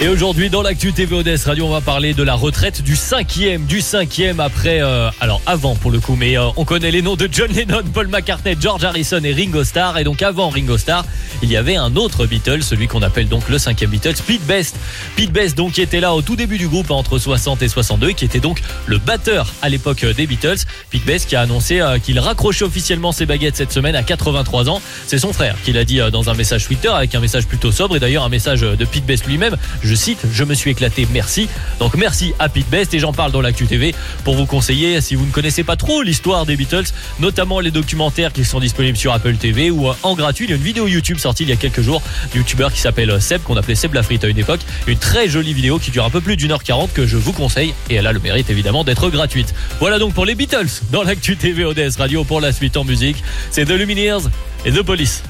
Et aujourd'hui, dans l'actu TV ODS Radio, on va parler de la retraite du cinquième après, alors avant pour le coup, mais on connaît les noms de John Lennon, Paul McCartney, George Harrison et Ringo Starr. Et donc avant Ringo Starr, il y avait un autre Beatle, celui qu'on appelle donc le cinquième Beatles, Pete Best. Pete Best donc qui était là au tout début du groupe entre 60 et 62, qui était donc le batteur à l'époque des Beatles. Pete Best qui a annoncé qu'il raccrochait officiellement ses baguettes cette semaine à 83 ans. C'est son frère qui l'a dit dans un message Twitter, avec un message plutôt sobre, et d'ailleurs un message de Pete Best lui-même. Je cite, je me suis éclaté, merci. Donc merci à Pete Best, et j'en parle dans l'actu TV pour vous conseiller, si vous ne connaissez pas trop l'histoire des Beatles, notamment les documentaires qui sont disponibles sur Apple TV ou en gratuit. Il y a une vidéo YouTube sortie il y a quelques jours du youtubeur qui s'appelle Seb, qu'on appelait Seb la frite à une époque. Une très jolie vidéo qui dure un peu plus d'1h40 que je vous conseille, et elle a le mérite évidemment d'être gratuite. Voilà donc pour les Beatles dans l'actu TV ODS Radio. Pour la suite en musique, c'est The Lumineers et The Police.